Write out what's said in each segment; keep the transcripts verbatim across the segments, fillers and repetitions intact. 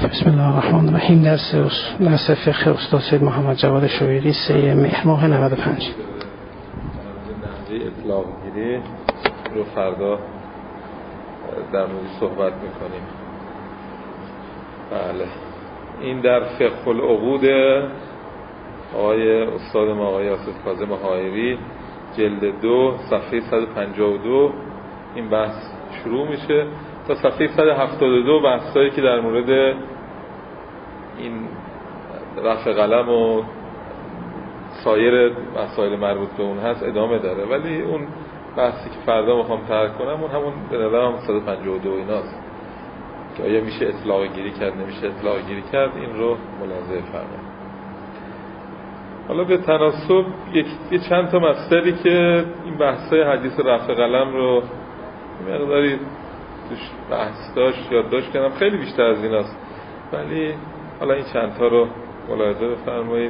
بسم الله الرحمن الرحیم. درس درس فقه استاد سید محمد جواد شویری سه مهر ماه نود و پنج. نحوه اطلاق گیری رو فردا در مورد صحبت میکنیم. بله، این در فقه العقود آقای استاد ما آقای آصف کاظم حائری جلد دو صفحه صد و پنجاه و دو این بحث شروع میشه تا صفحه صد و هفتاد و دو بحثایی که در مورد این رفع قلم و سایر مسائل مربوط به اون هست ادامه داره، ولی اون بحثی که فردا میخوام طرح کنم اون همون به نظرم صد و پنجاه و دو ایناست که آیا میشه اطلاق گیری کرد نمیشه اطلاق گیری کرد. این رو ملاحظه فرمایید. حالا به تناسب یک چند تا مصدری که این بحثای حدیث رفع قلم رو مقداری توش بحث داشت یادداشت کردم، خیلی بیشتر از ایناست، ولی حالا این چند تا رو ملاحظه بفرمایید.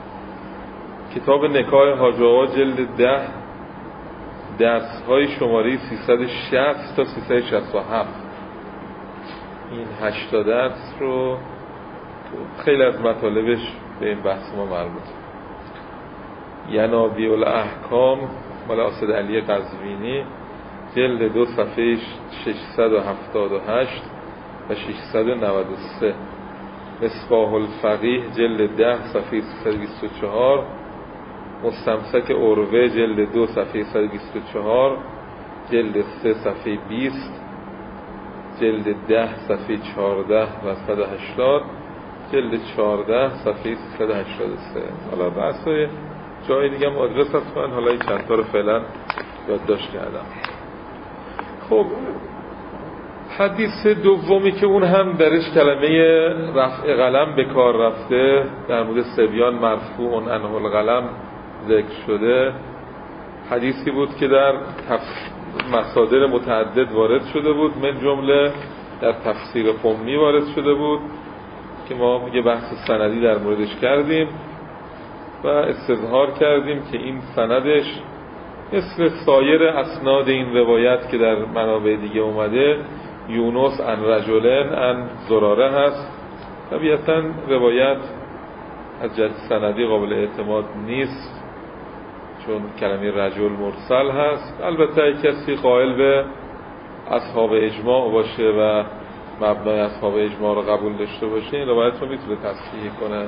کتاب نکاح حاج آقا جلد ده درس های شماره سیصد و شصت تا سیصد و شصت و هفت این هشت درس رو خیلی از مطالبش به این بحث ما مربوطه. ینابیع الاحکام مال اسد علی قزوینی جلد دو صفحه ششصد و هفتاد و هشت و ششصد و نود و سه. مصباح الفقیه جلد ده صفحه سیصد و بیست و چهار. مستمسک عروه جلد دو صفحه صد و بیست و چهار. جلد سه صفحه بیست. جلد ده صفحه چهارده و صد و هشتاد. جلد چهارده صفحه سیصد و هشتاد و سه. حالا بحثای جای دیگه هم آدرس هست، من حالا این چند تا رو فعلا یادداشت کردم. خب حدیث دومی که اون هم درش کلمه رفع قلم به کار رفته، در مورد صبیان مرفوع عنه القلم ذکر شده، حدیثی بود که در مصادر متعدد وارد شده بود، من جمله در تفسیر قمی وارد شده بود که ما یه بحث سندی در موردش کردیم و استظهار کردیم که این سندش مثل سایر اسناد این روایت که در منابع دیگه اومده یونس عن رجلن عن زراره هست. طبیعتا روایت از جهت سندی قابل اعتماد نیست چون کلمه رجل مرسل هست. البته کسی قائل به اصحاب اجماع باشه و مبنای اصحاب اجماع رو قبول داشته باشه این روایت رو میتونه تصحیح کنه.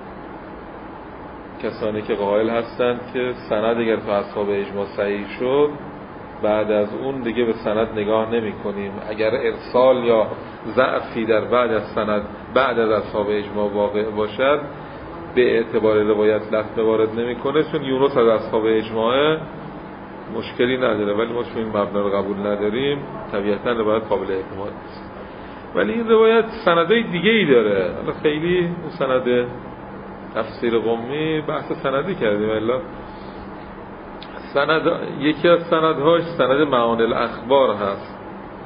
کسانی که قائل هستند که سند اگر تو اصحاب اجماع صحیح شد بعد از اون دیگه به سند نگاه نمی کنیم، اگر ارسال یا ضعفی در بعد از سند بعد از اصحاب اجماع واقع باشد به اعتبار روایت لطمه وارد نمی کنه، چون یونس از اصحاب اجماع مشکلی نداره، ولی ما چون این مبنا رو قبول نداریم طبیعتا روایت قابل اعتماد نیست. ولی این روایت سندهای دیگه ای داره. حالا خیلی اون سند تفسیر قمی بحث سندی کردیم، الا سند یکی از سندهاش سند معانی الاخبار هست.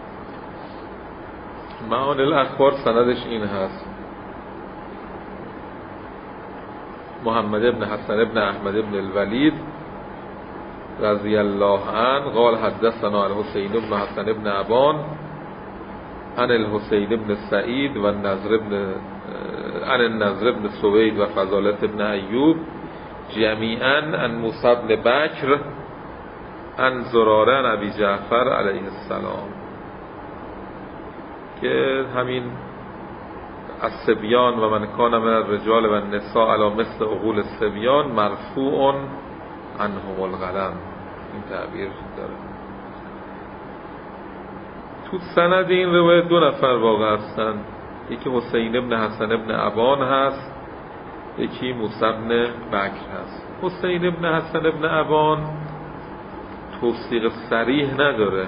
معانی الاخبار سندش این هست: محمد ابن حسن ابن احمد ابن الولید رضی الله عنه قال حدثنا الحسین ابن حسن ابن ابان عن الحسین ابن سعید و النضر ابن عن النضر ابن سوید و فضالت ابن ایوب جمیعاً عن موسی ابن بکر عن زراره عن ابی جعفر علیه السلام، که همین الصبیان و من کان من الرجال و النساء علی مثل عقول الصبیان مرفوع عنهم القلم، این تعبیر داره. تو سند این روایت دو نفر واقع هستن، یکی حسین ابن حسن ابن ابان هست، یکی موسی ابن بکر هست. حسین ابن حسن ابن ابان توثیق صریح نداره،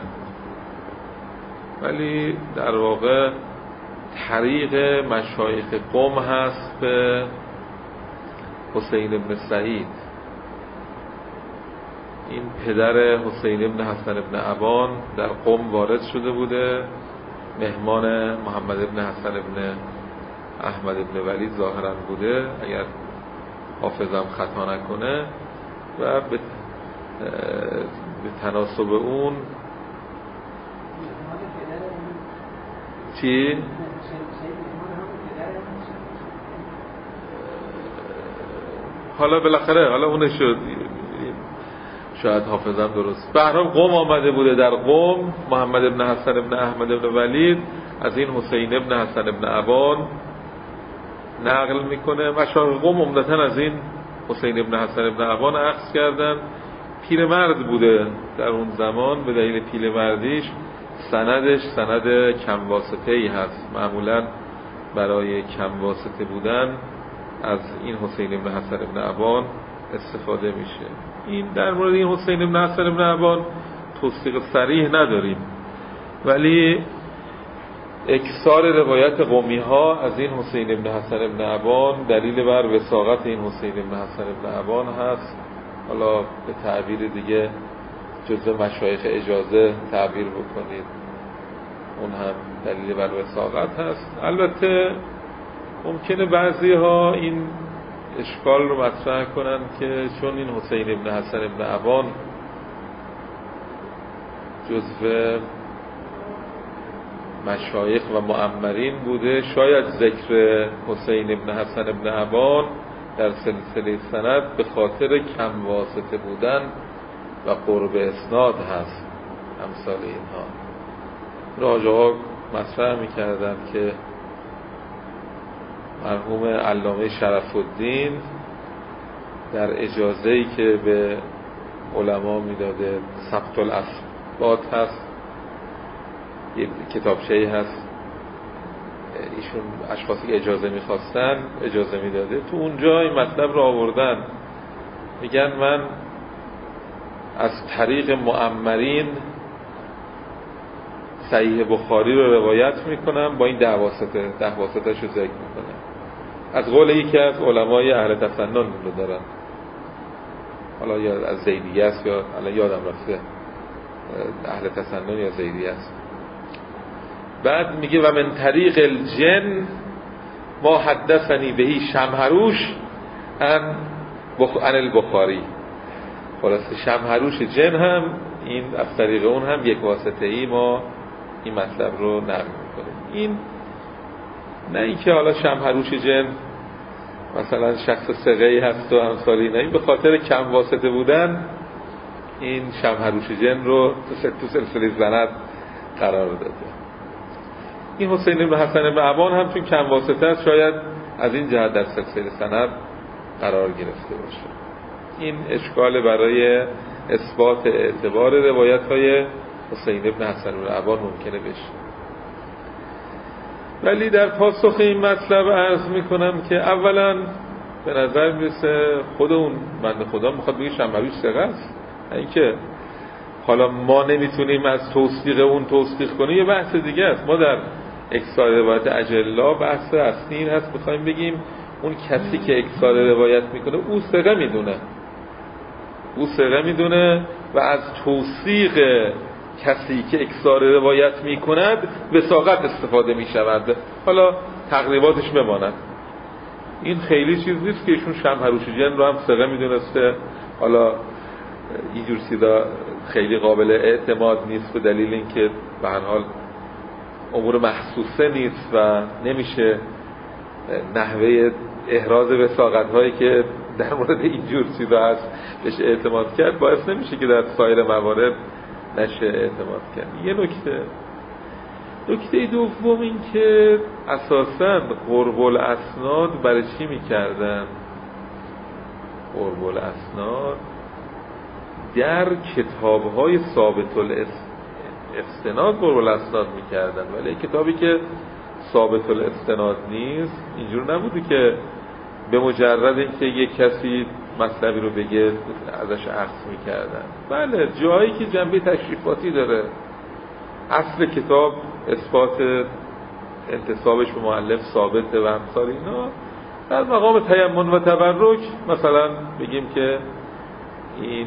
ولی در واقع طریق مشایخ قم هست به حسین ابن سعید. این پدر حسین ابن حسن ابن ابان در قم وارد شده بوده، مهمان محمد ابن حسن ابن احمد ابن ولید ظاهرا بوده اگر حافظم خطا نکنه، و به به تناسب اون چی؟ حالا بالاخره حالا اون شد شاید حافظم درست. به هر حال قم آمده بوده، در قم محمد ابن حسن ابن احمد ابن ولید از این حسین ابن حسن ابن ابان نقل میکنه. مشایخ قم عمدتاً از این حسین ابن حسن ابن ابان اخذ کردن. پیرمرد بوده در اون زمان، به دلیل پیرمردیش سندش سند کم واسطه ای هست. معمولاً برای کم واسطه بودن از این حسین ابن حسن ابن ابان استفاده میشه. این در مورد این حسین ابن حسن ابن ابان توثیق صریح نداریم، ولی اکثار روایت قمی ها از این حسین ابن حسن ابن ابان دلیل بر وثاقت این حسین ابن حسن ابن ابان هست. حالا به تعبیر دیگه جزء مشایخ اجازه تعبیر بکنید، اون هم دلیل بر وثاقت هست. البته ممکنه بعضی ها این اشکال رو مطرح کنن که چون این حسین ابن حسن ابن ابان جزء مشایخ و مؤمرین بوده، شاید ذکر حسین ابن حسن ابن ابان در سلسله سند به خاطر کم واسطه بودن و قرب اسناد هست. امثال اینها راجع ها مطرح میکردن که مرحوم علامه شرف الدین در اجازه‌ای که به علما میداده ثبت الاثبات هست، یه کتابچه‌ای هست، ایشون اشخاصی که اجازه میخواستن اجازه میداده، تو اونجا این مطلب رو آوردن. میگن من از طریق مؤمرین صحیح بخاری رو روایت میکنم، با این ده واسطه ده واسطه‌اش رو ذکر میکنم. از قول یکی از علمای اهل تسنن رو دارن، حالا یا از زیدیه است یا الان یادم رفته اهل تسنن یا زیدیه است. بعد میگه و من طریق الجن ما حدثنی بهی شمهروش ان بخ... ان البخاری. خلاصه شمهروش جن هم این از طریق اون هم یک واسطه ای ما این مطلب رو نقل میکنیم. این نه اینکه حالا شمهروش جن مثلا شخص ثقه‌ای هست و امثالی، نه، این به خاطر کم واسطه بودن این شمهروش جن رو تو سلسله سند قرار داده. این حسین بن حسن بن ابان هم چون کم واسطه است شاید از این جهت در سلسله سند قرار گرفته باشه. این اشکال برای اثبات اعتبار روایت های حسین بن حسن بن ابان ممکنه بشه. ولی در پاسخ این مطلب عرض میکنم که اولا به نظر میرسه خود اون بنده خدا میخواد بگه شمهروش ثقه است، اینکه حالا ما نمیتونیم از توثیق اون توثیق کنیم یه بحث دیگه است. ما در اکثار روایت اجلا بحث اصلی این هست بخوایم بگیم اون کسی که اکثار روایت میکنه او ثقه میدونه او ثقه میدونه و از توثیق کسی که اکثار روایت میکند وثاقت استفاده میشود. حالا تقریباتش بماند، این خیلی چیز نیست که ایشون شمهروش جن رو هم ثقه میدونسته. حالا اینجور چیزا خیلی قابل اعتماد نیست به دلیل اینکه به هر حال امور محسوسه نیست و نمیشه نحوه احراز وثاقت هایی که در مورد اینجور چیزا هست بهش اعتماد کرد، باعث نمیشه که در سایر موارد نشه اعتماد کرد. یه نکته نکته دوم این که اساساً قرب الاسناد برای چی میکردن؟ قرب الاسناد در کتاب‌های ثابت الاستناد قرب الاسناد میکردن، ولی کتابی که ثابت الاستناد نیست اینجور نبوده که به مجرد اینکه یک کسی مطلبی رو بگه ازش اخذ میکردن. بله، جایی که جنبه تشریفاتی داره، اصل کتاب اثبات انتسابش به مؤلف ثابته و امثال اینا، در مقام تیمن و تبرک مثلا بگیم که این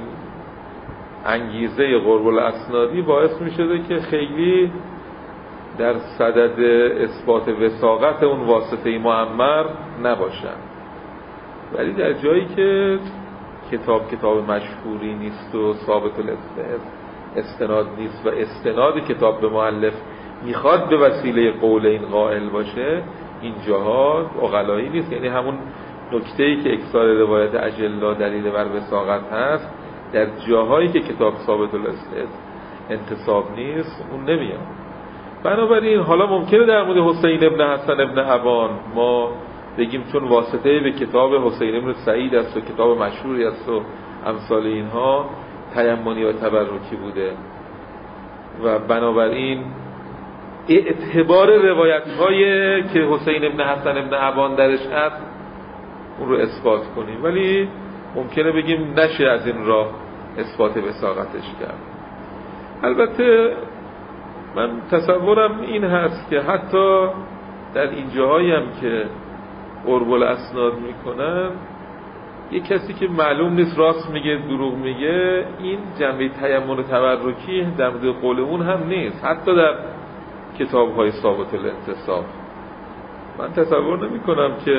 انگیزه قرب الاسنادی باعث میشده که خیلی در صدد اثبات وثاقت اون واسطه مؤمر نباشن. ولی در جایی که کتاب کتاب مشهوری نیست و ثابت الاستناد نیست و استناد کتاب به مؤلف میخواد به وسیله قول این قائل باشه، این جاها عقلایی نیست. یعنی همون نکته‌ای که اکثار روایت اجلا دلیل بر وثاقت هست، در جاهایی که کتاب ثابت الاسناد انتساب نیست اون نمیاد. بنابراین حالا ممکنه در مورد حسین ابن حسن ابن ابان ما بگیم چون واسطه به کتاب حسین ابن سعید است و کتاب مشهوری است و امثال اینها تیمنی و تبرکی بوده و بنابراین اعتبار روایت هایی که حسین ابن حسن ابن ابان درش هست اون رو اثبات کنیم، ولی ممکنه بگیم نشه از این راه اثبات وثاقتش کرد. البته من تصورم این هست که حتی در این جاهایی هم که قرب الاسناد میکنن یه کسی که معلوم نیست راست میگه دروغ میگه، این جنبه تیمن و تبرکی در مورد قول اون هم نیست، حتی در کتاب های ثابت الانتساب. من تصور نمی کنم که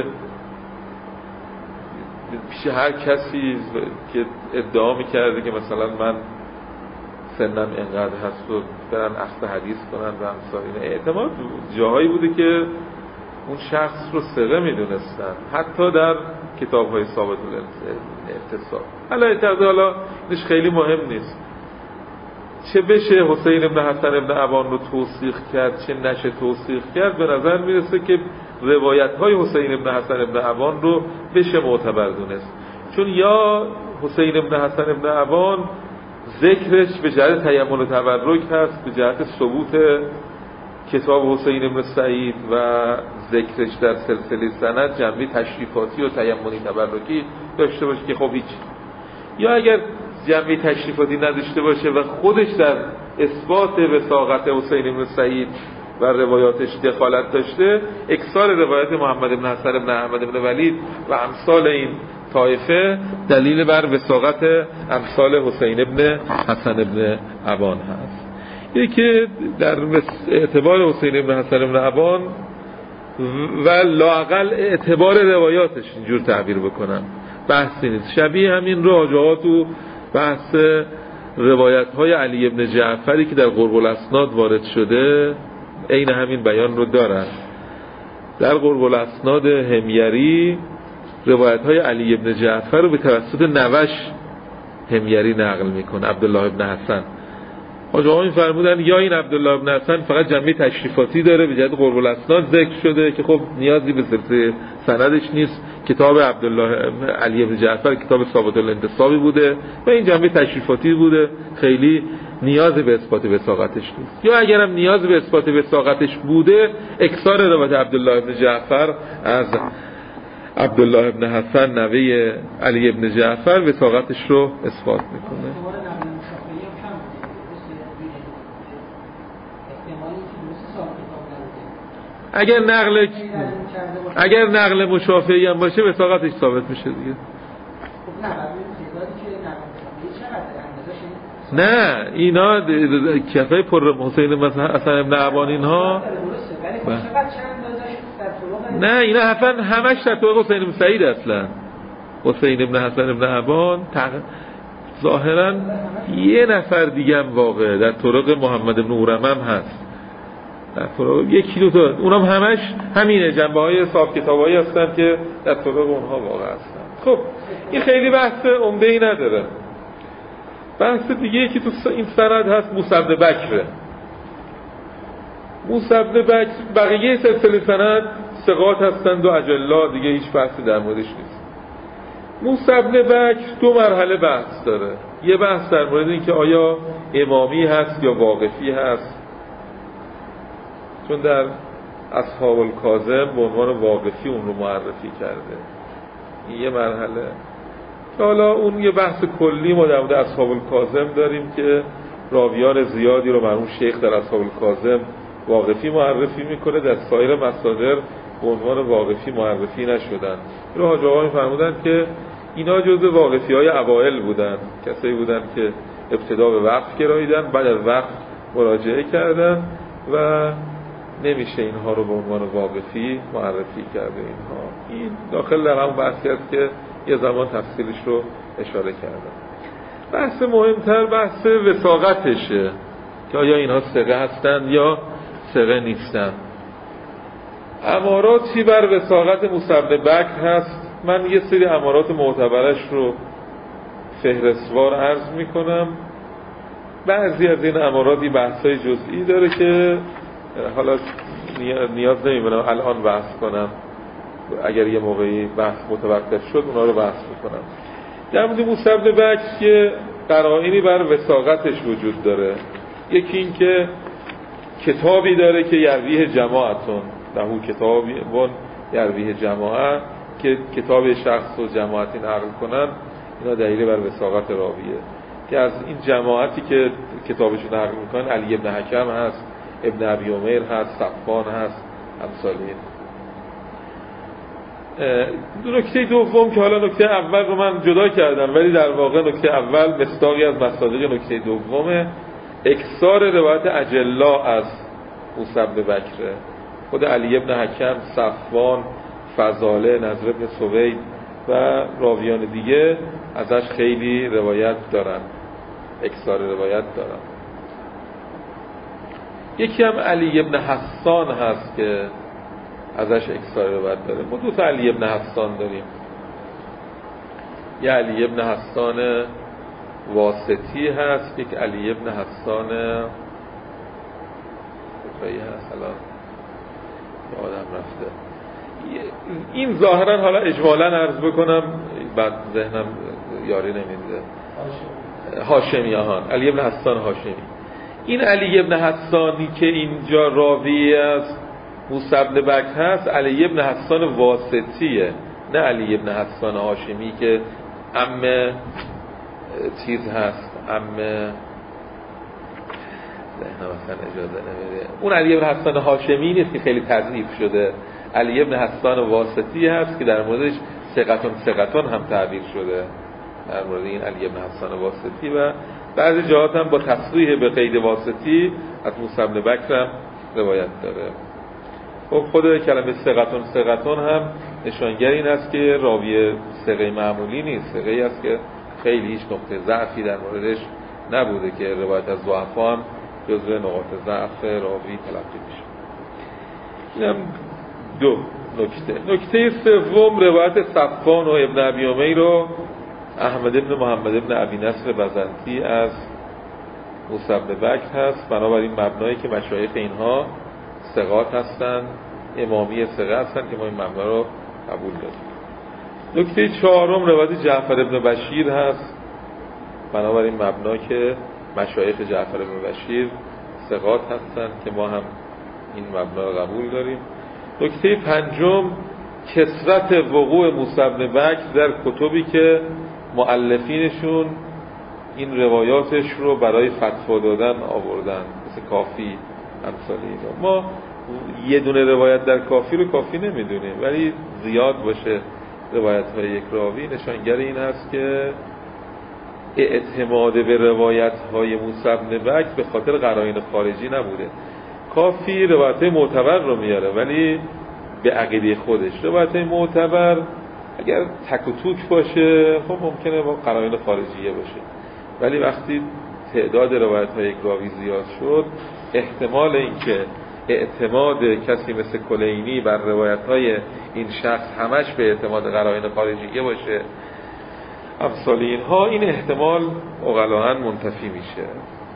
پیش هر کسی که ادعا میکرده که مثلا من سنم اینقدر هست و برن اخذ حدیث کنن و امثال این، اعتماد جاهایی بوده که اون شخص رو ثقه میدونستن حتی در کتاب های ثابت الانتساب. حالا اعتقاد حالا اینش خیلی مهم نیست، چه بشه حسین ابن حسن ابن ابان رو توثیق کرد چه نشه توثیق کرد، به نظر میرسه که روایت های حسین ابن حسن ابن ابان رو بشه معتبر دونست، چون یا حسین ابن حسن ابن ابان ذکرش به جهت تیمن و تبرک هست، به جهت ثبوت کتاب حسین ابن سعید و ذکرش در سلسله سند جنبه تشریفاتی و تیمنی تبرکی داشته باشه که خب هیچ، یا اگر جنبه تشریفاتی نداشته باشه و خودش در اثبات وثاقت حسین ابن سعید و روایاتش دخالت داشته، اکثار روایت محمد ابن حسن ابن احمد ابن ولید و امثال این طایفه دلیل بر وثاقت امثال حسین ابن حسن ابن ابان هست. یکی در اعتبار حسین ابن حسن ابن ابان و لااقل اعتبار روایاتش اینجور تعبیر بکنم بحثی نیست، شبیه همین راجعات و بحث روایت های علی ابن جعفری که در قرب الاسناد وارد شده عین همین بیان رو دارن. در قرب الاسناد حمیری روایت های علی ابن جعفر رو به توسط نوش حمیری نقل میکنه، عبدالله ابن حسن. حاج آقا فرمودن یا این عبدالله ابن حسن فقط جنبه تشریفاتی داره به جهت قرب الاسناد ذکر شده که خب نیازی به سلسله سندش نیست، کتاب عبدالله علی ابن جعفر کتاب ثابت الانتسابی بوده و این جنبه تشریفاتی بوده، خیلی نیازی به اثبات وثاقتش نیست. یا اگرم نیاز به اثبات وثاقتش بوده، اکثار روایت عبدالله ابن جعفر از عبدالله ابن حسن نوه علی ابن جعفر وثاقتش رو اثبات میکنه. اگر نقل اگر نقل مشافعی هم باشه وثاقتش ثابت میشه دیگه. نه اینا کفای پر حسین مثلا حسن ابن ابان اینها نه اینا حسن همش در طرق حسین ابن سعید اصلا. حسین ابن حسن ابن ابان تق... ظاهرا یه نفر دیگه هم واقعه در طرق محمد ابن اورم هم هست، در طرق یک کیلو تا اونم همش همینه، جنبه های صاحب کتابایی هستن که در طرق اونها واقع هستن. خب این خیلی بحث عمده ای نداره. بحث دیگه که تو این سند هست موسی بن بکر. موسی بن بکر بقیه سلسله سند ثقات هستند و اجلا، دیگه هیچ بحثی در موردش نیست. موسی بن بکر دو مرحله بحث داره. یه بحث در مورد این که آیا امامی هست یا واقفی هست، چون در اصحاب الکاظم به عنوان واقفی اون رو معرفی کرده. این یه مرحله. حالا اون یه بحث کلی ما در مورد اصحاب الکاظم داریم که راویان زیادی رو مرحوم شیخ در اصحاب الکاظم واقفی معرفی میکنه، در سایر مصادر به عنوان واقفی معرفی نشدن. رو حاج آقا می‌فرمودن که اینا جزء واقفی های اوائل بودن، کسایی بودن که ابتدا به وقف گراییدن، بعد از وقف مراجعه کردن و نمیشه اینها رو به عنوان واقفی معرفی کرده. اینها این داخل در همون بحثی است که یه زمان تفصیلش رو اشاره کردم. بحث مهمتر بحث وثاقتشه که آیا اینها ثقه هستند یا ثقه نیستند. اماراتی بر وثاقت موسی بن بکر هست من یه سری امارات معتبرش رو فهرستوار عرض میکنم. بعضی از این اماراتی بحثای جزئی داره که حالا نیاز نمیبینم الان بحث کنم، اگر یه موقعی بحث متوقف شد اونا رو بحث میکنم. در مورد موسی بن بکر که قرائنی بر وثاقتش وجود داره. یکی این که کتابی داره که یرویه جماعتون، نهو کتابی بون یرویه جماعت، که کتاب شخص و جماعتی نقل کنن، اینا دلیل بر وثاقت راویه. که از این جماعتی که کتابشون نقل میکنن علی ابن حکم هست، ابن ابی عمیر هست، صفوان هست، امثال این. نکته دوم که حالا نکته اول رو من جدا کردم، ولی در واقع نکته اول مصداقی از مصادیق نکته دومه، اکثار روایت اجلا از موسی بن بکر. خود علی ابن حکم، صفوان، فضاله، نضر بن سوید و راویان دیگه ازش خیلی روایت دارن، اکثار روایت دارن. یکی هم علی ابن حسان هست که ازش اکثار روایت داره. ما دو تا علی ابن حسان داریم، یه علی ابن حسان واسطی هست، یک علی ابن حسان کجایی هست الان یادم رفته. این ظاهرا حالا اجمالا عرض بکنم، بعد ذهنم یاری نمیده. هاشمی هان علی ابن حسان هاشمی. این علی ابن حسانی که اینجا راوی از موسی بن بکر هست، علی ابن حسان واسطیه، نه علی ابن حسان هاشمی که عم چیز هست، عم ذهنم اصلا اجازه نمیده. اون علی ابن حسان هاشمی نیست که خیلی تضعیف شده، علی ابن حسان واسطی هست که در موردش ثقتون ثقتون هم تعبیر شده، در مورد این علی ابن حسان واسطی. و بعضی جهات هم با تصریح به قید واسطی از موسی بن بکر هم روایت داره. خب خود کلمه ثقتون ثقتون هم نشانگر این است که راوی ثقه معمولی نیست، ثقه‌ای است که خیلی هیچ نقطه ضعفی در موردش نبوده که روایت از ضعفا هم جزو نقاط ضعف راوی تلقی میشه. اینم دو نکته. نکته سوم روایت صفوان و ابن ابی عمیر رو احمد ابن محمد ابن ابی نصر بزنطی از موسی بن بکر هست. بنابراین مبنایی که مشایخ اینها ثقات هستن، امامی ثقه هستن که ما این مبنا رو قبول داریم. نکته چهارم روایت جعفر ابن بشیر هست. بنابراین مبنا که مشایخ جعفر ابن بشیر ثقات هستن که ما هم این مبنا رو قبول داریم. نکته پنجم کثرت وقوع موسی بن بکر در کتبی که مؤلفینشون این روایاتش رو برای فتوا دادن آوردن، مثل کافی، امثال اینا. ما یه دونه روایت در کافی رو کافی نمیدونیم، ولی زیاد باشه روایت های یک راوی نشانگر این هست که اعتماد به روایت های موسی بن بکر به خاطر قرائن خارجی نبوده. کافی روایت های معتبر رو میاره ولی به عقیده خودش. روایت های معتبر اگر تک و توک باشه خب ممکنه با قرائن خارجیه باشه، ولی وقتی تعداد روایت های یک راوی زیاد شد، احتمال اینکه اعتماد کسی مثل کلینی بر روایت های این شخص همش به اعتماد قرائن خارجیه باشه، امثال اینها، این احتمال عقلاً منتفی میشه.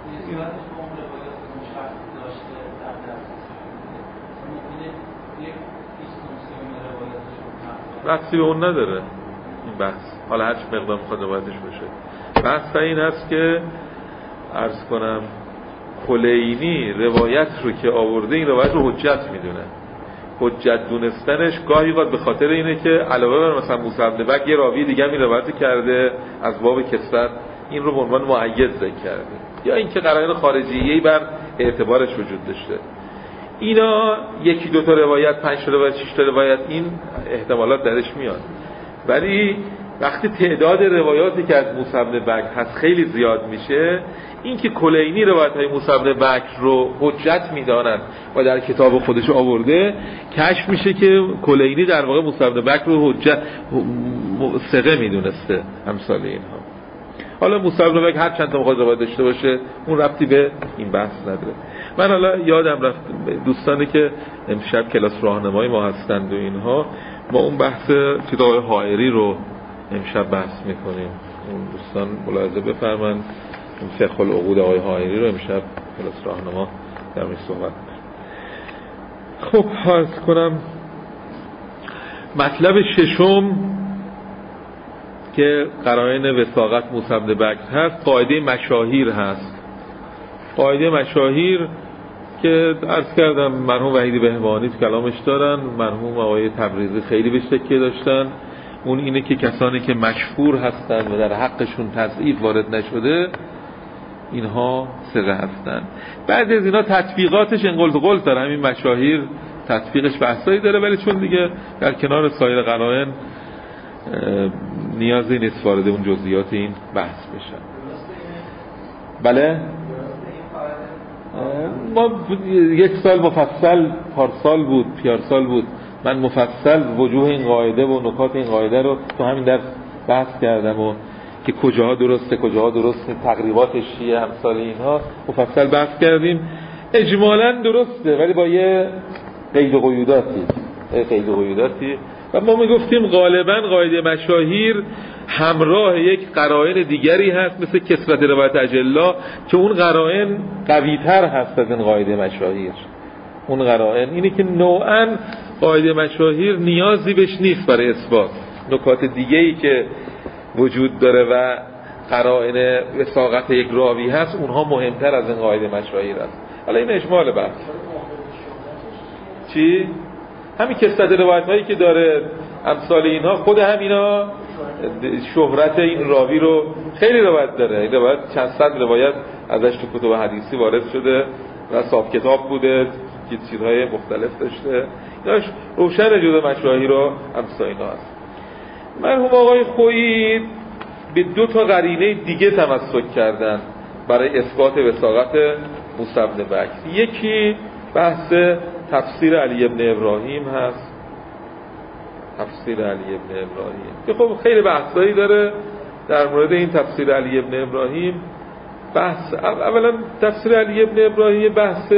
بحثی به اون نداره این بحث، حالا هر چه مقدار میخواد روایتش باشه. بحث این هست که عرض کنم کلینی روایت رو که آورده این روایت رو حجت میدونه. حجت دونستنش گاهی وقت به خاطر اینه که علاوه بر مثلا موسی بن بکر یه راوی دیگه می روایت کرده از باب کثرت، این رو به عنوان مؤید ذکر کرده، یا اینکه قرائن خارجیه‌ای بر اعتبارش وجود داشته. اینا یکی دو تا روایت، پنج تا روایت، شش تا روایت، این احتمالات درش میاد. ولی وقتی تعداد روایاتی که از موسی بن بکر هست خیلی زیاد میشه، این که کلینی روایت های موسی بن بکر رو حجت میدانند و در کتاب خودش آورده، کشف میشه که کلینی در واقع موسی بن بکر رو حجت ثقه میدونسته، امثال اینها. حالا موسی بن بک هر چند تا میخواد روایت داشته باشه اون ربطی به این بحث نداره. من حالا یادم رفت دوستانی که امشب کلاس راهنمایی ما هستند و اینها، ما اون بحث کتاب حائری رو امشب بحث میکنیم. اون دوستان ملاحظه بفرمایید فقه العقود آقای حائری رو امشب کلاس راهنما در موردش صحبت می‌کنیم. خب عرض کنم مطلب ششم که قرائن وثاقت موسی بن بکر هست، قاعده مشاهیر هست. قاعده مشاهیر که عرض کردم مرحوم وحید بهبانی تو کلامش دارن، مرحوم آقای تبریزی خیلی بهش تکیه داشتن. اون اینه که کسانی که مشهور هستن و در حقشون تضعیف وارد نشده اینها ثقه هستن. بعضی از اینا تطبیقاتش انقلت قلت داره، همین مشاهیر تطبیقش بحثایی داره، ولی چون دیگه در کنار سایر قرائن نیازی نیست وارد اون جزئیات این بحث بشن. بله ما یک سال مفصل پارسال بود پیارسال بود من مفصل وجوه این قاعده و نکات این قاعده رو تو همین درس بحث کردم و که کجاها درسته کجاها درسته تقریبات شیعه امثال اینها مفصل بحث کردیم. اجمالاً درسته ولی با یه قید و قیوداتی قید و قیوداتی و ما میگفتیم غالباً قاعده مشاهیر همراه یک قرائن دیگری هست مثل کثرت روایت اجلا که اون قرائن قوی‌تر هست از این قاعده مشاهیر. اون قرائن اینه که نوعاً قاعده مشاهیر نیازی بهش نیست برای اثبات نکات دیگه‌ای که وجود داره و قرائن وثاقت یک راوی هست، اونها مهمتر از این قاعده مشاهیر است. حالا این اجمال بحث چی؟ همین کثرت روایت هایی که داره امثال اینها، خود همینا شهرت این راوی رو خیلی روایت داره. این روایت چند صد روایت ازش تو کتب حدیثی وارد شده و صاحب کتاب بوده که چیزهای مختلف داشته. ایناش روشن جزء مشاهیر و امثال اینا هست. مرحوم آقای خویی به دو تا قرینه دیگه تمسک کردن برای اثبات وثاقت موسی بن بکر. یکی بحث تفسیر علی ابن ابراهیم هست، تفسیر علی ابن ابراهیم که خب خیلی بحثایی داره در مورد این تفسیر علی ابن ابراهیم. بحث اولا تفسیر علی ابن ابراهیم بحث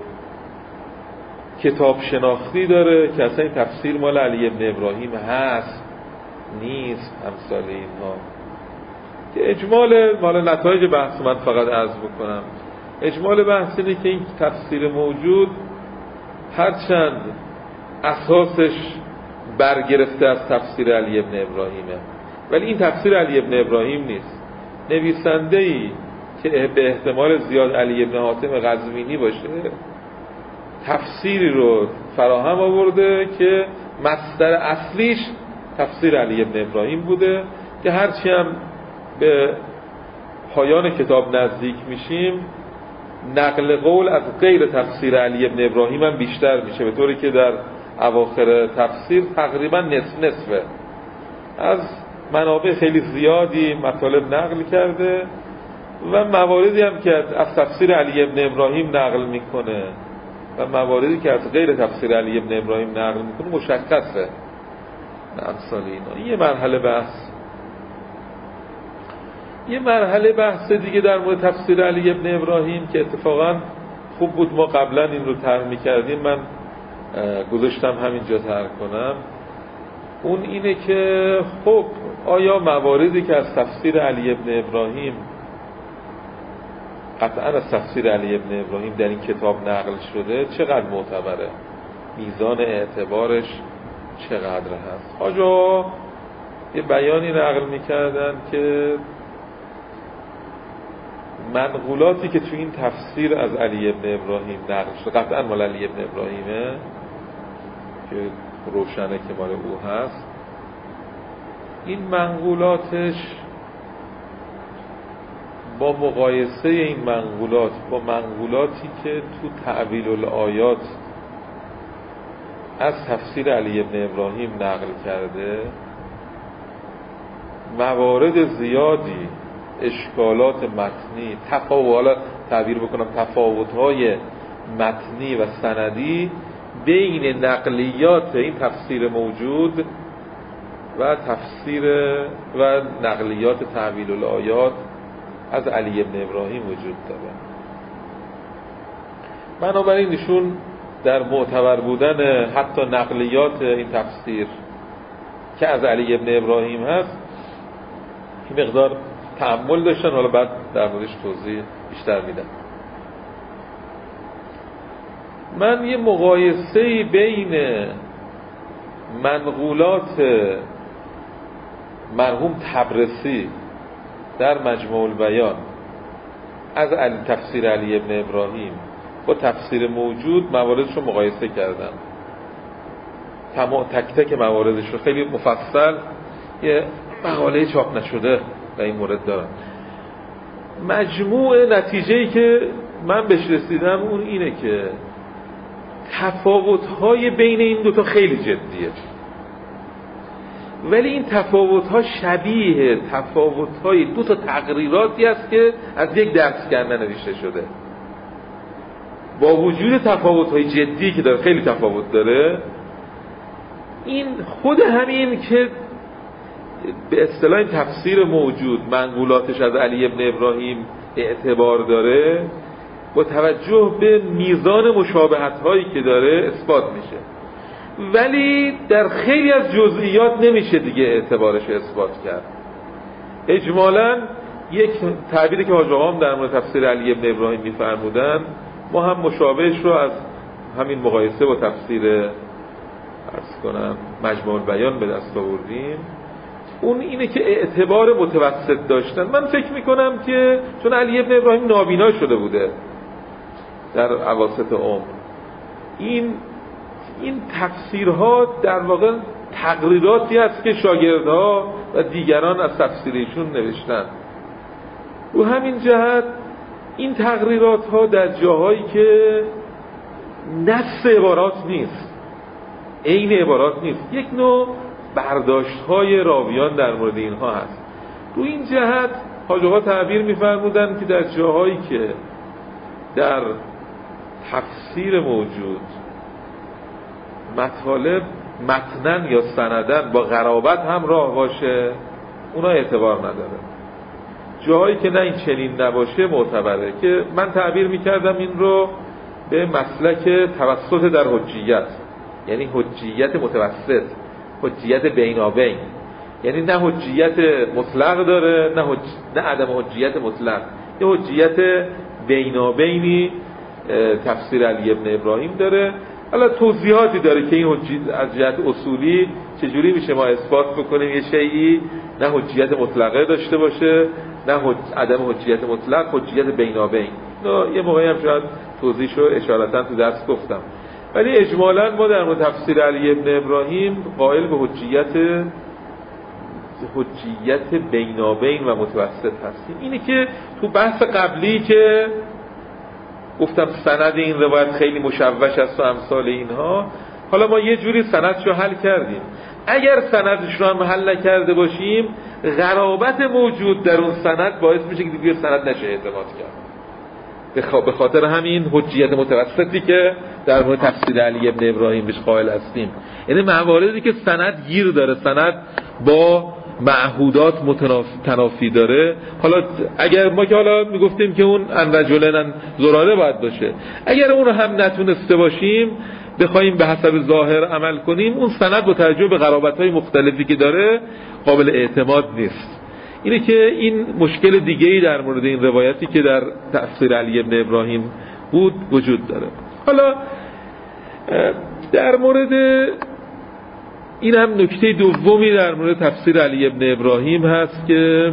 کتاب شناختی داره که اصلا این تفسیر مال علی ابن ابراهیم هست نیست امثال اینها، که اجمال مال نتایج بحث من فقط عرض بکنم. اجمال بحث اینه که این تفسیر موجود هرچند اساسش برگرفته از تفسیر علی ابن ابراهیمه ولی این تفسیر علی ابن ابراهیم نیست. نویسنده‌ای که به احتمال زیاد علی ابن حاتم قزوینی باشه تفسیری رو فراهم آورده که مصدر اصلیش تفسیر علی ابن ابراهیم بوده که هرچی هم به پایان کتاب نزدیک میشیم نقل قول از غیر تفسیر علی ابن ابراهیم هم بیشتر میشه، به طوری که در اواخر تفسیر تقریبا نصف نصفه از منابع خیلی زیادی مطالب نقل کرده و مواردی هم که از تفسیر علی ابن ابراهیم نقل میکنه و مواردی که از غیر تفسیر علی ابن ابراهیم نقل میکنه مشخصه. امثال اینا یه مرحله بحث. یه مرحله بحث دیگه در مورد تفسیر علی ابن ابراهیم که اتفاقا خوب بود ما قبلا این رو طرح می‌کردیم، من گذاشتم همینجا طرح کنم. اون اینه که خب آیا مواردی که از تفسیر علی ابن ابراهیم قطعا از تفسیر علی ابن ابراهیم در این کتاب نقل شده چقدر معتبره، میزان اعتبارش چقدر هست؟ آجا یه بیانی نقل میکردن که منقولاتی که تو این تفسیر از علی ابن ابراهیم نقل شده قطعا مال علی ابن ابراهیمه که روشنه که مال او هست، این منقولاتش با مقایسه این منقولات با منقولاتی که تو تعویل الآیات از تفسیر علی ابن ابراهیم نقل کرده موارد زیادی اشکالات متنی تفاوت تعبیر بکنم تفاوت‌های متنی و سندی بین نقلیات این تفسیر موجود و تفسیر و نقلیات تعویل الآیات از علی ابن ابراهیم وجود داره. بنابراین ایشون در معتبر بودن حتی نقلیات این تفسیر که از علی ابن ابراهیم هست این مقدار تأمل داشتن. حالا بعد در موردش توضیح بیشتر میدم. من یه مقایسه بین منقولات مرحوم طبرسی در مجموع البیان از علی تفسیر علی ابن ابراهیم با تفسیر موجود مواردش رو مقایسه کردم. تمام تک تک مواردش رو خیلی مفصل یه مقاله چاپ نشده در این مورد دارم. مجموع نتیجه‌ای که من بهش رسیدم اون اینه که تفاوت‌های بین این دوتا خیلی جدیه، ولی این تفاوت‌ها شبیه تفاوت‌های دوتا تقریراتی است که از یک درسگرنه نوشته شده. با وجود تفاوت‌های جدی که داره، خیلی تفاوت داره، این خود همین که به اصطلاح تفسیر موجود منقولاتش از علی ابن ابراهیم اعتبار داره، با توجه به میزان مشابهت‌هایی که داره اثبات میشه، ولی در خیلی از جزئیات نمیشه دیگه اعتبارش اثبات کرد. اجمالاً یک تعبیری که حاج آقا در مورد تفسیر علی ابن ابراهیم می‌فرمودن ما هم مشابهش رو از همین مقایسه با تفسیر عرض کنم مجموع البیان به دست آوردیم. اون اینه که اعتبار متوسط داشتن. من فکر میکنم که چون علی ابن ابراهیم نابینا شده بوده در اواسط عمر، این این تفسیرها در واقع تقریراتی است که شاگردها و دیگران از تفسیرشون نوشتن. و همین جهت این تقریرات ها در جاهایی که نص عبارات نیست، عین عبارات نیست، یک نوع برداشت های راویان در مورد اینها هست. رو این جهت حاج آقا تعبیر می‌فرمودن که در جاهایی که در تفسیر موجود مطالب متنن یا سندن با غرابت همراه باشه اونا اعتبار نداره. جاهایی که نه این چنین نباشه معتبره، که من تعبیر می‌کردم این رو به مسلک توسط در حجیت، یعنی حجیت متوسط، حجیت بینابین، یعنی نه حجیت مطلق داره نه حج... نه عدم حجیت مطلق، یه حجیت بینابینی تفسیر علی ابن ابراهیم داره. حالا توضیحاتی داره که این حجیت از جهت اصولی چجوری میشه ما اثبات بکنیم یه شیئی نه حجیت مطلقه داشته باشه نه حج... عدم حجیت مطلق، حجیت بینابین. یه موقعی هم شاید توضیحشو اشارتا تو درس گفتم، ولی اجمالاً ما در مورد تفسیر علی ابن ابراهیم قائل به حجیت حجیت بینابین و متوسط هستیم. اینه که تو بحث قبلی که گفتم سند این روایت خیلی مشوش است و امثال اینها، حالا ما یه جوری سندشو حل کردیم. اگر سندش رو هم حل نکرده باشیم، غرابت موجود در اون سند باعث میشه که دیگه سند نشه اعتماد کرد. به خاطر همین حجیت متوسطی که در مورد تفسیر علی ابن ابراهیم بهش قائل هستیم، یعنی مواردی که سند گیر داره، سند با معهودات تنافی داره. حالا اگر ما که حالا میگفتیم که اون ان رجلن زراده باید باشه، اگر اون رو هم نتونسته باشیم بخوایم به حسب ظاهر عمل کنیم، اون سند با توجه به غرابت‌های مختلفی که داره قابل اعتماد نیست. اینه که این مشکل دیگه‌ای در مورد این روایتی که در تفسیر علی ابن ابراهیم بود وجود داره. حالا در مورد این هم نکته دومی در مورد تفسیر علی ابن ابراهیم هست که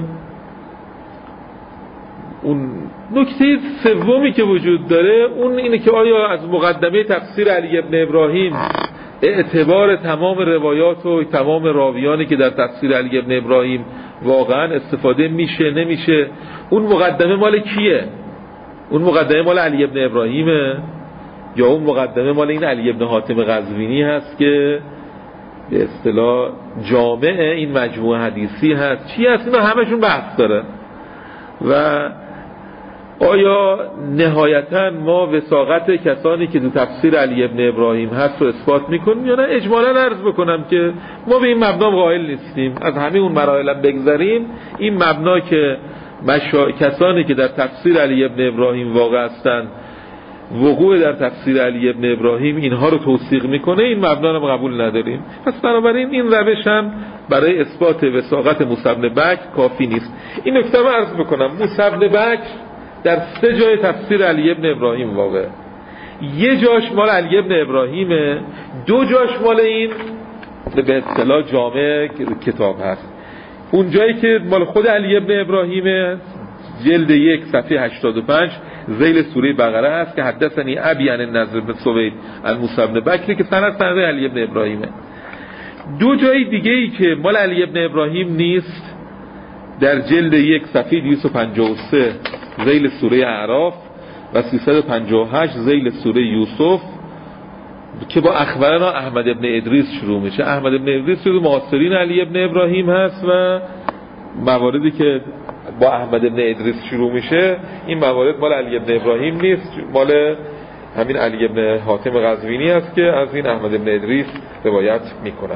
اون نکته سومی که وجود داره اون اینه که آیا از مقدمه تفسیر علی ابن ابراهیم اعتبار تمام روایات و تمام راویانی که در تفسیر علی ابن ابراهیم واقعا استفاده میشه نمیشه؟ اون مقدمه مال کیه؟ اون مقدمه مال علی ابن ابراهیمه یا اون مقدمه مال این علی ابن حاتم قزوینی هست که به اصطلاح جامع این مجموعه حدیثی هست؟ چی هست؟ اینا همشون بحث داره. و آیا نهایتا ما وثاقت کسانی که تو تفسیر علی ابن ابراهیم هست رو اثبات میکنیم یا نه؟ اجمالا عرض بکنم که ما به این مبنا قائل نیستیم. از همه اون مراحل بگذریم، این مبنا که مشا... کسانی که در تفسیر علی ابن ابراهیم واقع هستند وقوع در تفسیر علی ابن ابراهیم اینها رو توثیق میکنه، این مبنا رو قبول نداریم. پس بنابراین این روش هم برای اثبات وثاقت موسی بن بکر کافی نیست. این نکته رو عرض بکنم، موسی بن بکر در سه جای تفسیر علی ابن ابراهیم واقع، یه جاش مال علی ابن ابراهیمه، دو جاش مال این به اصطلاح جامع کتاب هست. اون جایی که مال خود علی ابن ابراهیمه جلد یک صفحه هشتاد و پنج ذیل سوره بقره هست که حدثنی ابی عن النضر بن سوید عن موسی بن بکر که سند سند علی ابن ابراهیمه. دو جای دیگه ای که مال علی ابن ابراهیم نیست در جلد یک صفحه دویست و پنجاه و سه ذیل سوره اعراف و سیصد و پنجاه و هشت ذیل سوره یوسف که با اخبرنا احمد ابن ادریس شروع میشه. احمد ابن ادریس جزو معاصرین علی ابن ابراهیم هست و مواردی که با احمد ابن ادریس شروع میشه این موارد مال علی ابن ابراهیم نیست، مال همین علی ابن حاتم قزوینی است که از این احمد ابن ادریس روایت میکند.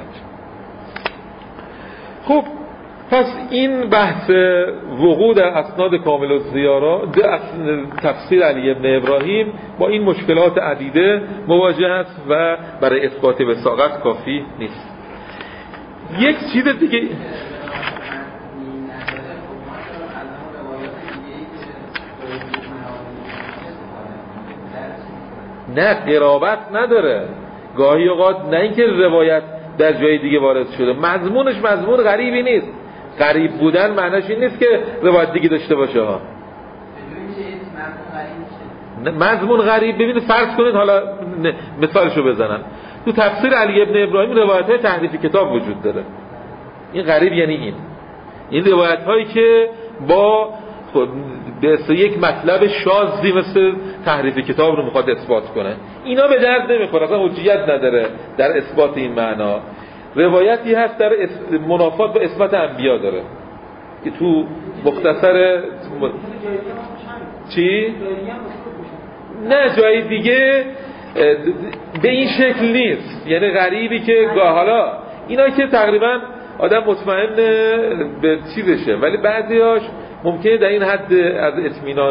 خب پس این بحث وقوع در اسناد کامل الزیارا تفسیر علی ابن ابراهیم با این مشکلات عدیده مواجه است و برای اثبات وثاقت کافی نیست. یک چیز دیگه نه قرابت نداره، گاهی اوقات نه اینکه روایت در جای دیگه وارد شده مضمونش مضمون غریبی نیست. غریب بودن معناش این نیست که روایت دیگه داشته باشه ها. مضمون غریب ببینید، فرض کنید حالا مثالشو بزنم، تو تفسیر علی ابن ابراهیم روایت‌های تحریف کتاب وجود داره. این غریب یعنی این این روایت‌هایی که با به یک مطلب شاذی مثل تحریف کتاب رو میخواد اثبات کنه، اینا به درد نمیخوره، اصلا حجیت نداره در اثبات این معنا. روایتی هست در منافات با اثبات انبیا داره که تو مختصر چی؟ نه جای دیگه به این شکل نیست، یعنی غریبی که حالا اینا که تقریبا آدم مطمئن به چیزشه، ولی بعضیاش ممکنه در این حد از اطمینان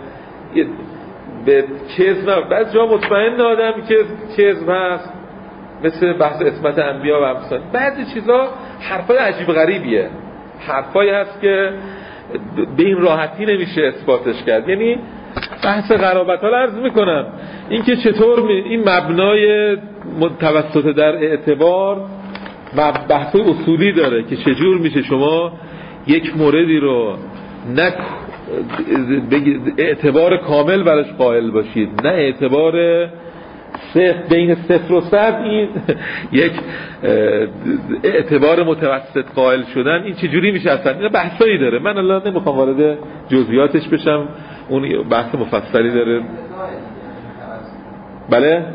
به کذب نه، بعضی جا مطمئن آدم که کذب هست مثل بحث اسمت انبیا و امثال. بعضی چیزا حرفای عجیب غریبیه، حرفایی هست که به این راحتی نمیشه اثباتش کرد. یعنی بحث قرابت ها رو عرض میکنم، این که چطور این مبنای توسط در اعتبار بحث اصولی داره که چجور میشه شما یک موردی رو نه اعتبار کامل براش قائل باشید، نه اعتبار صفر، بین صفر و صد این یک اعتبار متوسط قائل شدن، این چجوری میشه اصلا؟ این بحثایی داره، من الان نمیخوام وارد جزئیاتش بشم، اون بحث مفصلی داره. بله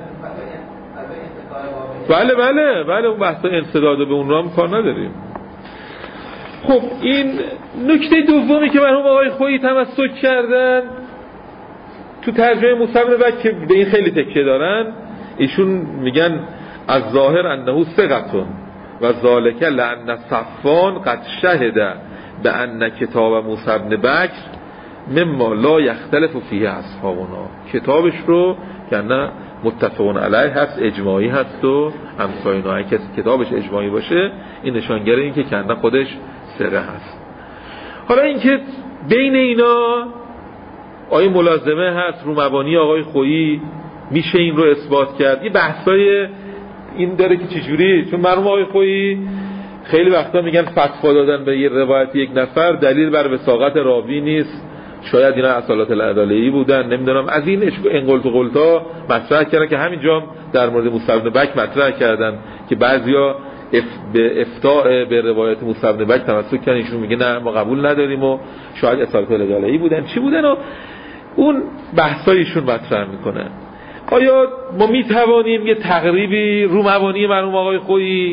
بله بله بله اون بحث انسداد به اون رام کار نداریم. خب این نکته دومی که مرحوم آقای خویی تمسک کردن تو ترجمه موسی بن بکر که به این خیلی تکیه دارن، ایشون میگن از ظاهر انه ثقتون و ذالک لان صفوان قد شهد به ان کتاب موسی بن بکر مما لا یختلف فیه اصحابنا، کتابش رو که نه متفقون علیه هست، اجماعی هست و همساینا، اگه کسی کتابش اجماعی باشه این نشانگر این که کنده خودش ثقه هست. حالا اینکه بین اینا آیا ملازمه هست رو مبانی آقای خویی میشه این رو اثبات کرد، یه بحثای این داره که چجوری، چون مرحوم آقای خویی خیلی وقتا میگن فتوا دادن به یه روایت یک نفر دلیل بر وثاقت راوی نیست، شاید اینا اصالات العداله‌ای بودن، نمیدونم از این انقلت و قلتا مطرح کردن که همینجا در مورد موسی بن بکر مطرح کردن که بعضیا اف به افتاء به روایت موسی بن بکر تمسک کردن، ایشون میگه نه ما قبول نداریم و شاید اصالات العداله‌ای بودن چی بودن و اون بحثایشون مطرح میکنه. آیا ما میتوانیم یه تقریبی رو مبانی مرحوم آقای خویی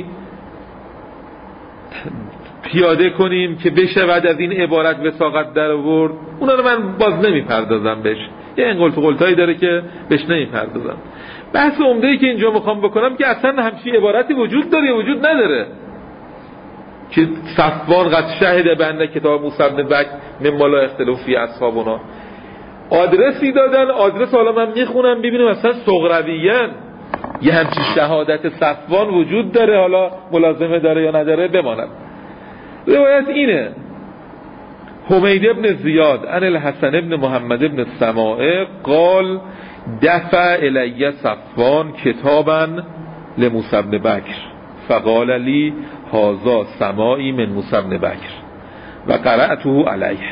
پیاده کنیم که بشه بعد از این عبارت وثاقت در آورد؟ اونا رو من باز نمیپردازم بهش، یه انقلت و قلتایی داره که بهش نمیپردازم. بحث عمده‌ای که اینجا میخوام بکنم که اصلا همچین عبارتی وجود داره یا وجود نداره. که صفوان قد شهد بنده کتاب موسی بن بکر مما لا اختلاف فی اصحابنا. آدرسی دادن، آدرس حالا من میخونم ببینیم مثلا صغرویان یه همچین شهادت صفوان وجود داره، حالا ملازمه داره یا نداره بماند. روایت اینه: حمید ابن زیاد عن الحسن ابن محمد ابن سماعه قال دفع الی صفوان کتابا لموسی بن بکر فقال لی هذا سماعی من موسی بن بکر و قرأته علیه.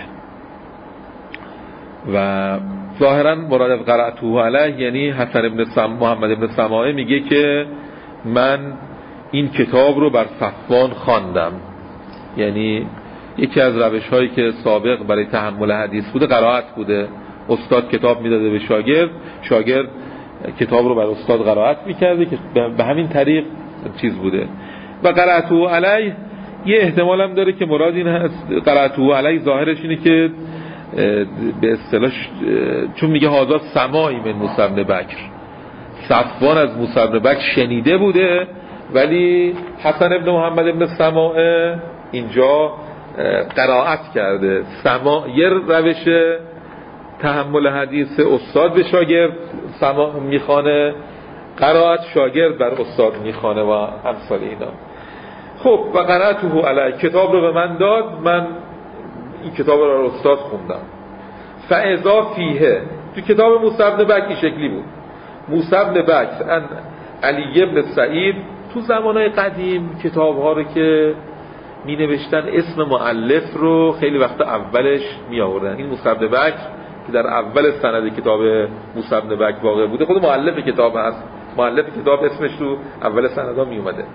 و ظاهرا مراد از قرأته علیه یعنی حسن ابن سم... محمد ابن سماعه میگه که من این کتاب رو بر صفوان خواندم. یعنی یکی از روش هایی که سابق برای تحمل حدیث بوده قرائت بوده. استاد کتاب میداده به شاگرد، شاگرد کتاب رو بر استاد قرائت میکرده که به همین طریق چیز بوده. و قرأته علیه یه احتمال هم داره که مراد این هست، قرأته علیه ظاهرش اینه که به اصطلاح چون میگه هذا سماعی من موسی بن بکر، صفوان از موسی بن بکر شنیده بوده، ولی حسن ابن محمد ابن سماعه اینجا قرائت کرده. سماع یه روش تحمل حدیث، استاد به شاگرد سماع میخوانه، قرائت شاگرد بر استاد میخوانه و امثال اینا. خب و قرأته علیه کتاب رو به من داد، من این کتاب رو رو استاد خوندم. فاذا فیه تو کتاب موسی بن بکر این شکلی بود: موسی بن بکر ان علی بن سعید. تو زمانهای قدیم کتاب ها رو که می نوشتن اسم مؤلف رو خیلی وقت اولش می آوردن. این موسی بن بکر که در اول سند کتاب موسی بن بکر واقع بوده، خود مؤلف کتاب هست، مؤلف کتاب اسمش رو اول سندا می اومده.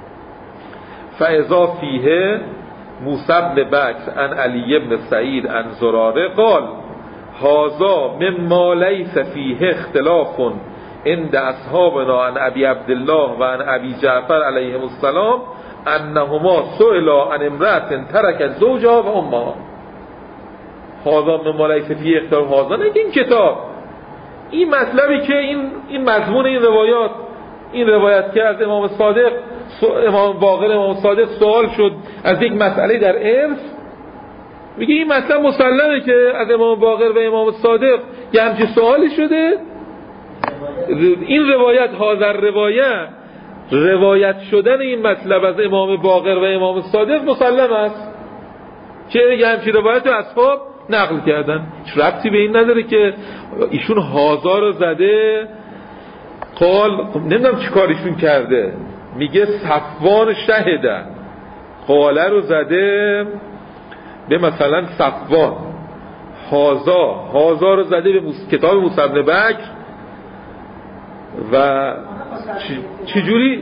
فاذا فیه موسی بن بکر ان علی بن سعید ان زراره قال هذا مما لیس فیه اختلاف عند اصحابنا عن ابی عبدالله و عن ابی جعفر علیهم السلام انهما سئلا عن امرأة ترکت زوجها و امها. هذا مما لیس فیه اختلاف، هذا نه این کتاب، این مطلبی که این این مضمون این روایات، این روایت که از امام صادق امام باقر امام صادق سوال شد از یک مسئله در ارث، میگه این مطلب مسلمه که از امام باقر و امام صادق یه همچین سوالی شده. این روایت حاضر روایت روایت شدن این مطلب از امام باقر و امام صادق مسلم است که یه همچین روایت رو اصحاب نقل کردن. هیچ ربطی به این نداره که ایشون هازا رو زده قال، نمیدونم چی کارشون کرده، میگه صفوان شهده، قاله رو زده به مثلا صفوان، هازا هازا رو زده به موس... کتاب موسی بن بکر. و چجوری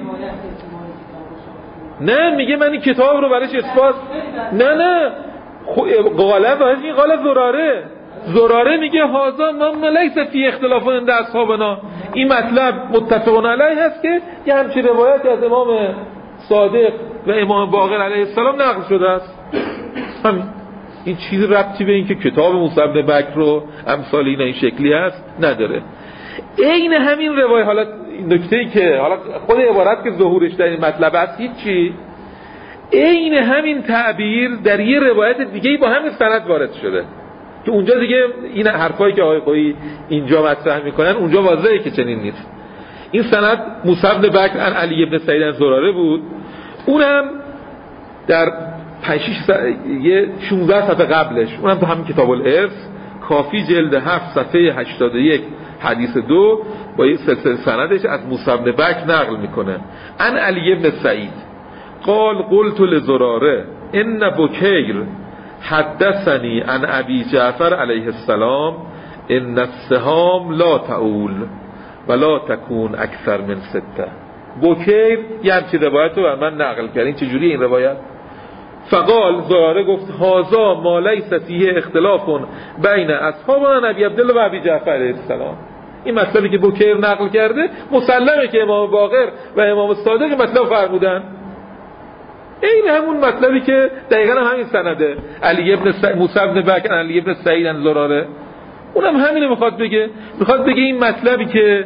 نه میگه من این کتاب رو برایش اثبات نه نه قاله و این قاله زراره زراره میگه هازا ما لیس فی اختلاف عند اصحابنا، این مطلب متفقون علیه هست که یه همچین روایتی از امام صادق و امام باقر علیه السلام نقل شده است. همین، این چیز ربطی به این که کتاب موسی بن بکر رو امثال این این شکلی هست نداره. این همین روایت، حالا نکته‌ای که حالا خود عبارت که ظهورش در این مطلب است هیچی، این همین تعبیر در یه روایت دیگه با همین سند وارد شده که اونجا دیگه این حرفایی که آقای قوی اینجا مطرح میکنن اونجا واضحه که چنین نیست. این سند موسی بن بکر عن علی بن سعید عن زراره بود، اونم در پنج شش یه شانزده صفحه قبلش، اونم تو همین کتاب الارث کافی جلد هفت صفحه هشتاد و یک حدیث دو با یه سلسله سندش از موسی بن بکر نقل میکنه. عن علی بن سعید قال قلت لزراره ان بکیر حدثنی عن ابی جعفر علیه السلام ان السهام لا تعول ولا تکون اکثر من سته. بکیر یه همچین روایت رو بر من نقل کرد. این چجوری این روایت؟ فقال زراره گفت هازا ما لیس فیه اختلاف بین اصحابنا ابی عبدالله و ابی جعفر علیه السلام. این مطلبی که بکیر نقل کرده مسلمه که امام باقر و امام صادق مطلب فرمودن. این همون مطلبی که دقیقاً همین سنده علی ابن س... موسی بن بکر علی ابن سعید عن زراره، اونم همینو میخواد بگه. میخواد بگه این مطلبی که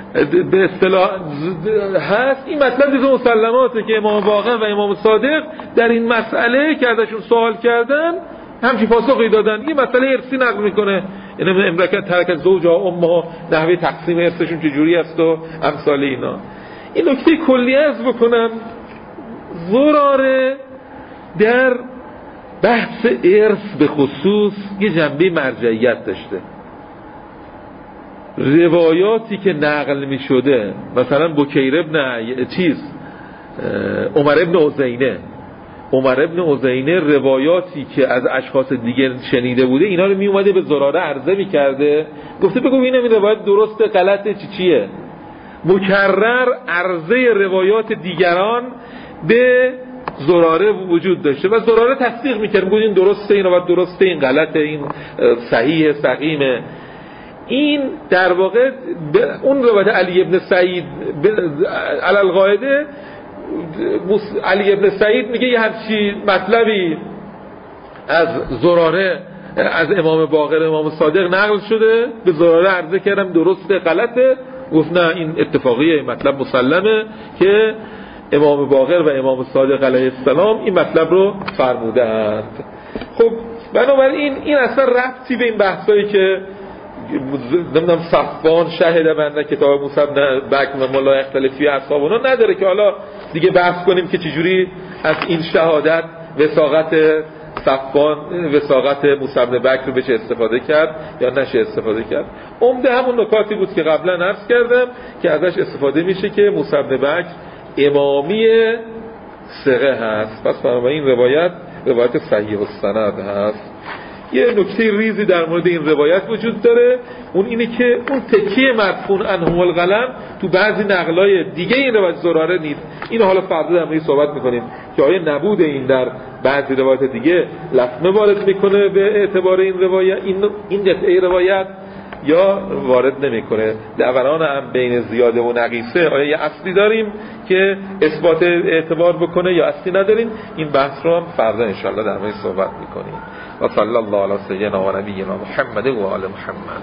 به اصطلاح هست. این مطلب جزو مسلماته که امام باقر و امام صادق در این مسئله که ازشون سوال کردن همچی پاسخی دادن. این مسئله ارثی نقل میکنه، این امرکت ترک زوجها امها، نحوه تقسیم ارثشون چجوری است و امثال اینا. این نکته کلی عرض بکنم، زراره در بحث ارث به خصوص یه جنبه مرجعیت داشته. روایاتی که نقل می شده، مثلا بکیر ابن چیز عمر ابن عزینه عمر ابن عزینه روایاتی که از اشخاص دیگر شنیده بوده اینا رو می اومده به زراره عرضه می کرده، گفته بگو این این روایت درسته غلطه چی چیه. مکرر عرضه روایات دیگران به زراره وجود داشته و زراره تصدیق میکرد، میگه این درسته، این روایت درسته، این غلطه، این صحیح سقیمه. این در واقع اون روایت علی ابن سعید علی القاعده، علی ابن سعید میگه یه همچی مطلبی از زراره از امام باقر امام صادق نقل شده، به زراره عرضه کردم درسته غلطه، گفت نه این اتفاقیه، مطلب مسلمه که امام باقر و امام صادق علیه السلام این مطلب رو فرمودند. خب بنابراین این اصلا ربطی به این بحثایی که نمیدونم صفوان شهد بنده کتاب موسی بن بکر و ملا اختلافی اصحاب اونا نداره که حالا دیگه بحث کنیم که چجوری از این شهادت وثاقت صفوان وثاقت موسی بن بکر رو بشه استفاده کرد یا نشه استفاده کرد. عمده همون نکاتی بود که قبلا عرض کردم که ازش استفاده میشه که موسی بن بکر امامی ثقه هست، پس بنابراین این روایت روایت صحیح السند هست. یه نکته ریزی در مورد این روایت وجود داره، اون اینه که اون تکیه مرفوع عنه القلم تو بعضی نقلای دیگه این روایت زراره نیست. اینو حالا فردا در موردش صحبت میکنیم که آیا نبود این در بعضی روایت دیگه لطمه وارد میکنه به اعتبار این روایت این این قطعه روایت یا وارد نمیکنه. دوران هم بین زیاده و نقیصه آیا یه اصلی داریم که اثبات اعتبار بکنه یا اصلی نداریم؟ این بحث رو هم فردا انشالله در موردش صحبت میکنیم. و صلی الله علی سیدنا و نبینا محمد و آل محمد.